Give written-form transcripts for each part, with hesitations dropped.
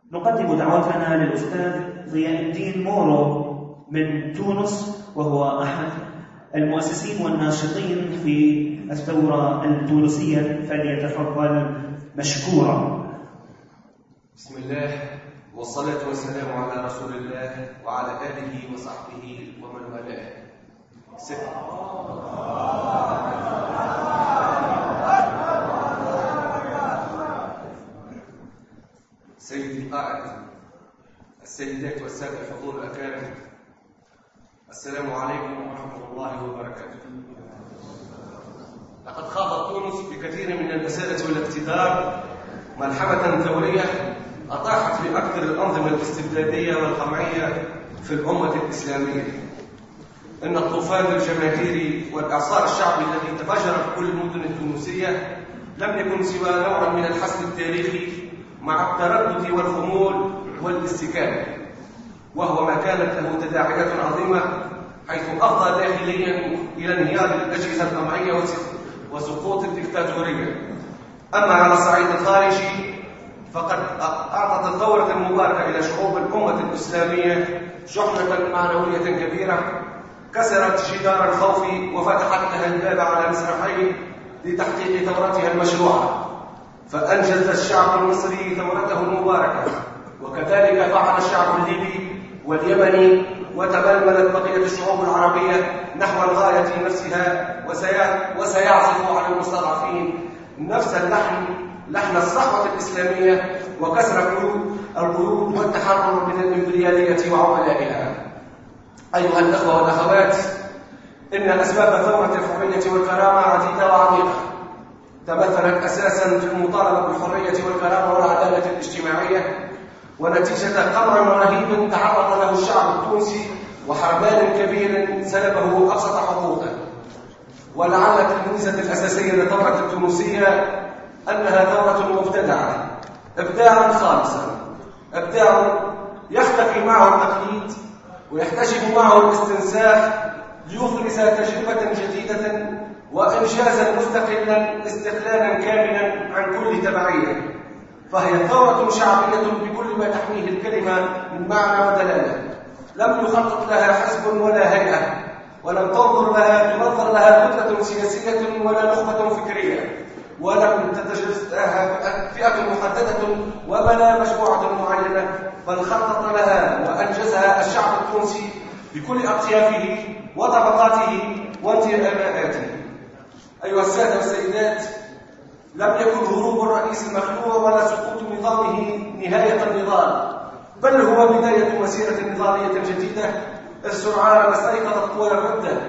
نقدم دعوتنا للأستاذ ضياء الدين مورو من تونس، وهو أحد المؤسسين والناشطين في الثورة التونسية، فليتفضل مشكورا. بسم الله والصلاة والسلام على رسول الله وعلى آله وصحبه ومن والاه. سيدي القائد، السيدات والسادة الحضور الأكارم، السلام عليكم ورحمة الله وبركاته. لقد خاضت تونس بكثير من البسالة والاقتدار ملحمة ثورية أطاحت بأكثر الأنظمة الاستبدادية والقمعية في الأمة الإسلامية. إن الطوفان الجماهيري والإعصار الشعبي الذي تفجر في كل المدن التونسية لم يكن سوى نوع من الحسم التاريخي مع التردد والخمول والاستكانة، وهو ما كانت له تداعيات عظيمة، حيث أفضى داخليا إلى انهيار الأجهزة القمعية وسقوط الدكتاتورية. أما على الصعيد الخارجي فقد أعطت الثورة المباركة إلى شعوب الأمة الإسلامية شحنة معنوية كبيرة كسرت جدار الخوف وفتحت لها الباب على مسرحين لتحقيق ثورتها المشروعة، فأنجز الشعب المصري ثورته المباركة، وكذلك فعل الشعب الليبي واليمني، وتململت بقية الشعوب العربية نحو الغاية نفسها، وسيعزف على المستضعفين نفس اللحن، لحن الصحوة الإسلامية، وكسر القيود والتحرر من الإمبريالية وعملائها. أيها الأخوة والأخوات، إن أسباب ثورة الحرية والكرامة عديدة وعميقة، تمثلت أساساً في المطالبة بالحرية والكرامة والعدالة الاجتماعية، ونتيجة قمع رهيب تعرض له الشعب التونسي وحرمان كبير سلبه أبسط حقوقه. ولعلت الميزة الأساسية للثورة التونسية أنها ثورة مبتدعة، إبداعاً خالصاً، إبداع يختفي معه التقليد ويحتشم معه الاستنساخ ليفرز تجربة جديدة وإنجازا مستقلا استقلالا كاملا عن كل تبعية. فهي ثورة شعبية بكل ما تحميه الكلمة من معنى ودلالة، لم يخطط لها حزب ولا هيئة، ولم تنظر لها كتلة سياسية ولا نخبة فكرية، ولم تتجسد لها فئة محددة ولا مجموعة معينة، بل خطط لها وأنجزها الشعب التونسي بكل أطيافه وطبقاته وانتماءاته. أيها السادة والسيدات، لم يكن هروب الرئيس المخلوع ولا سقوط نظامه نهاية النضال، بل هو بداية مسيرة نضالية جديدة، إذ سرعان ما استيقظت قوى الردة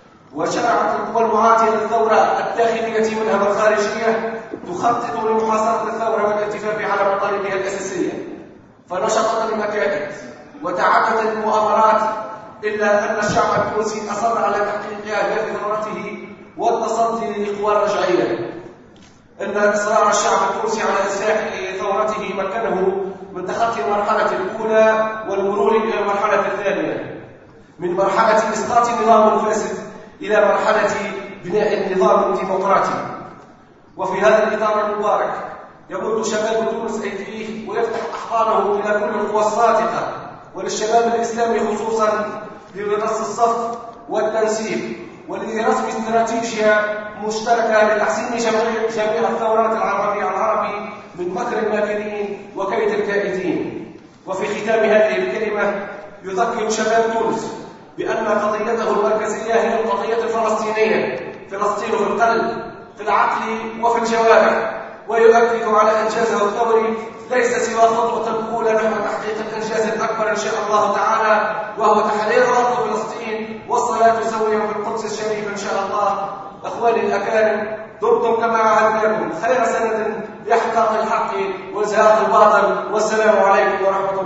وشرعت القوى المعادية للثورة الداخلية منها والخارجية تخطط لمحاصرة الثورة والالتفاف على مطالبها الأساسية، فنشطت المكائد وتعددت المؤامرات، إلا أن الشعب التونسي أصر على تحقيق أهداف ثورته والتصدي لقوى الرجعية. إن إصرار الشعب التونسي على إسلاح ثورته مكنه من تخطي المرحلة الأولى والمرور إلى المرحلة الثانية، من مرحلة إسقاط النظام الفاسد إلى مرحلة بناء النظام الديمقراطي. وفي هذا الإطار المبارك يمد شباب تونس أيديه ويفتح أحضانه إلى كل القوى الصادقة وللشباب الإسلامي خصوصا لرص الصف والتنسيق ولرسم استراتيجية مشتركة لتحسين جميع الثورات العربي من مكر الماكرين وكيد الكائدين. وفي ختام هذه الكلمة يذكر شباب تونس بأن قضيته المركزية هي القضية الفلسطينية، فلسطين في القلب، في العقل وفي الجوارح، ويؤكد على إنجازه الثوري ليس سوى خطوة الأولى نحو تحقيق الإنجاز الأكبر إن شاء الله تعالى، وهو تحرير أرض فلسطين والصلاة سوية في القدس الشريف إن شاء الله. أخواني الأكارم، دمتم كما عهدناكم خير سند لإحقاق الحق وإزهاق الباطل، والسلام عليكم ورحمة الله.